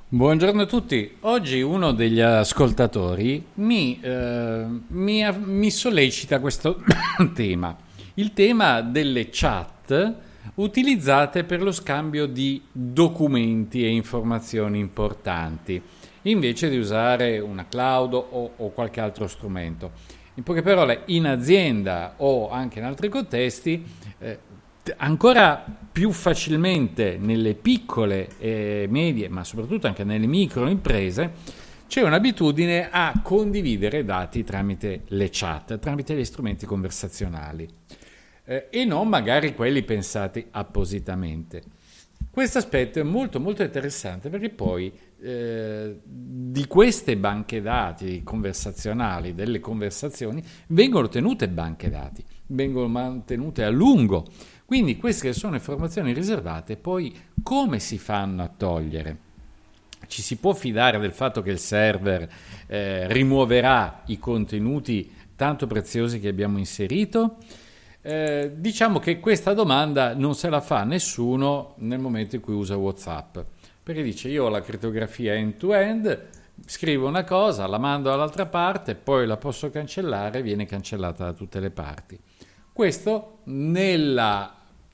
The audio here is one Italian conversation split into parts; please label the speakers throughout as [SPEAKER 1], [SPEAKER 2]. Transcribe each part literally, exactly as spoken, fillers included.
[SPEAKER 1] Buongiorno a tutti. Oggi uno degli ascoltatori mi, eh, mi, mi sollecita questo tema, il tema delle chat utilizzate per lo scambio di documenti e informazioni importanti, invece di usare una cloud o, o qualche altro strumento. In poche parole, in azienda o anche in altri contesti, eh, ancora più facilmente nelle piccole e medie, ma soprattutto anche nelle micro imprese, c'è un'abitudine a condividere dati tramite le chat, tramite gli strumenti conversazionali eh, e non magari quelli pensati appositamente. Questo aspetto è molto molto interessante perché poi eh, di queste banche dati conversazionali, delle conversazioni, vengono tenute banche dati, vengono mantenute a lungo. Quindi queste sono informazioni riservate, poi come si fanno a togliere? Ci si può fidare del fatto che il server eh, rimuoverà i contenuti tanto preziosi che abbiamo inserito? Eh, diciamo che questa domanda non se la fa nessuno nel momento in cui usa WhatsApp, perché dice io ho la crittografia end-to-end, scrivo una cosa, la mando all'altra parte, poi la posso cancellare, viene cancellata da tutte le parti. Questo nella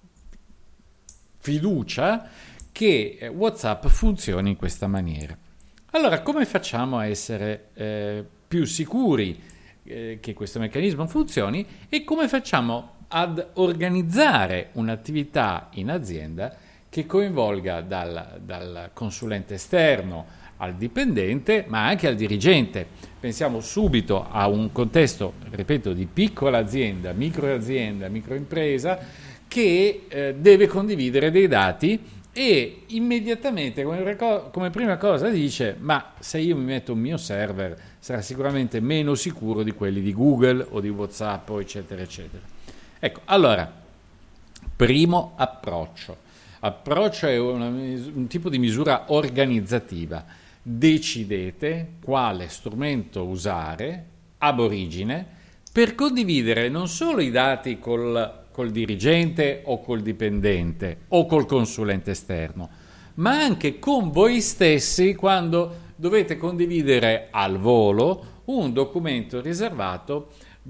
[SPEAKER 1] fiducia che WhatsApp funzioni in questa maniera. Allora, come facciamo a essere eh, più sicuri eh, che questo meccanismo funzioni e come facciamo ad organizzare un'attività in azienda che coinvolga dal, dal consulente esterno al dipendente, ma anche al dirigente? Pensiamo subito a un contesto, ripeto, di piccola azienda, microazienda, microimpresa, che eh, deve condividere dei dati e immediatamente come, come prima cosa dice ma se io mi metto un mio server sarà sicuramente meno sicuro di quelli di Google o di WhatsApp o eccetera eccetera. Ecco, allora, primo approccio. Approccio è una, un tipo di misura organizzativa. Decidete quale strumento usare ab origine per condividere non solo i dati col col dirigente o col dipendente o col consulente esterno, ma anche con voi stessi quando dovete condividere al volo un documento riservato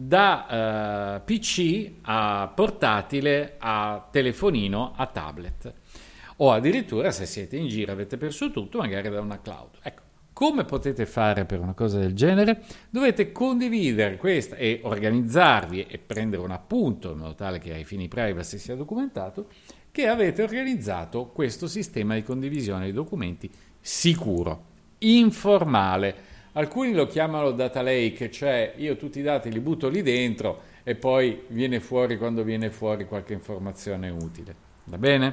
[SPEAKER 1] da uh, P C a portatile a telefonino a tablet o addirittura se siete in giro avete perso tutto magari da una cloud. Ecco, come potete fare per una cosa del genere? Dovete condividere questa e organizzarvi e prendere un appunto in modo tale che ai fini privacy sia documentato che avete organizzato questo sistema di condivisione dei documenti sicuro, informale. Alcuni lo chiamano data lake, cioè io tutti i dati li butto lì dentro e poi viene fuori quando viene fuori qualche informazione utile. Va bene?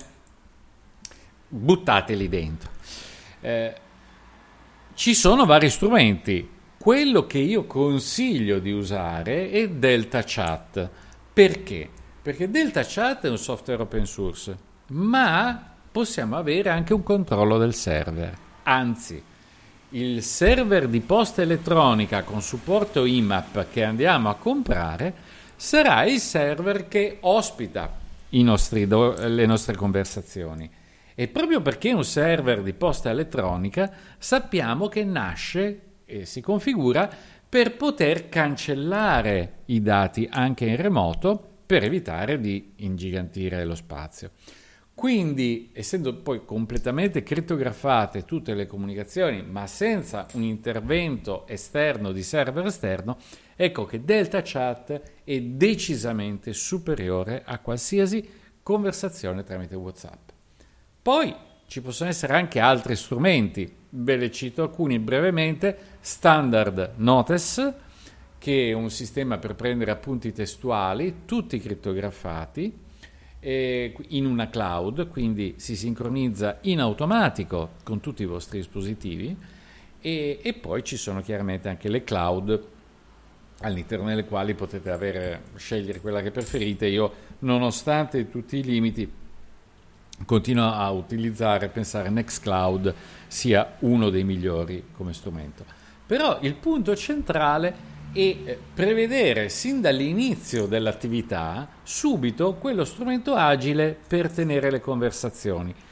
[SPEAKER 1] Buttateli dentro. Eh, Ci sono vari strumenti. Quello che io consiglio di usare è Delta Chat. Perché? Perché Delta Chat è un software open source, ma possiamo avere anche un controllo del server. Anzi, il server di posta elettronica con supporto I M A P che andiamo a comprare sarà il server che ospita i nostri do- le nostre conversazioni. E proprio perché è un server di posta elettronica, sappiamo che nasce e si configura per poter cancellare i dati anche in remoto per evitare di ingigantire lo spazio. Quindi, essendo poi completamente crittografate tutte le comunicazioni, ma senza un intervento esterno di server esterno, ecco che Delta Chat è decisamente superiore a qualsiasi conversazione tramite WhatsApp. Poi ci possono essere anche altri strumenti, ve ne cito alcuni brevemente. Standard Notes, che è un sistema per prendere appunti testuali, tutti crittografati, eh, in una cloud, quindi si sincronizza in automatico con tutti i vostri dispositivi e, e poi ci sono chiaramente anche le cloud all'interno delle quali potete avere, scegliere quella che preferite. Io, nonostante tutti i limiti, continuo a utilizzare, pensare Nextcloud sia uno dei migliori come strumento. Però il punto centrale è prevedere sin dall'inizio dell'attività subito quello strumento agile per tenere le conversazioni.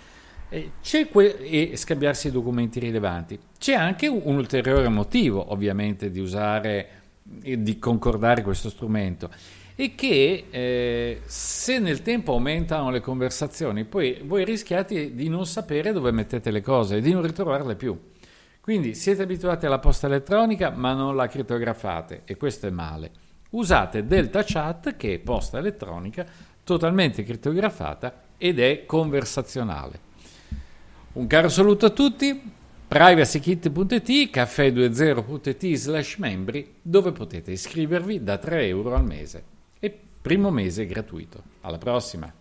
[SPEAKER 1] E, c'è que- e scambiarsi documenti rilevanti. C'è anche un, un ulteriore motivo, ovviamente, di usare e di concordare questo strumento, e che eh, se nel tempo aumentano le conversazioni, poi voi rischiate di non sapere dove mettete le cose e di non ritrovarle più. Quindi siete abituati alla posta elettronica ma non la crittografate, e questo è male. Usate Delta Chat, che è posta elettronica totalmente crittografata ed è conversazionale. Un caro saluto a tutti, privacykit punto it, caffè venti punto it slash membri, dove potete iscrivervi da tre euro al mese e primo mese gratuito. Alla prossima!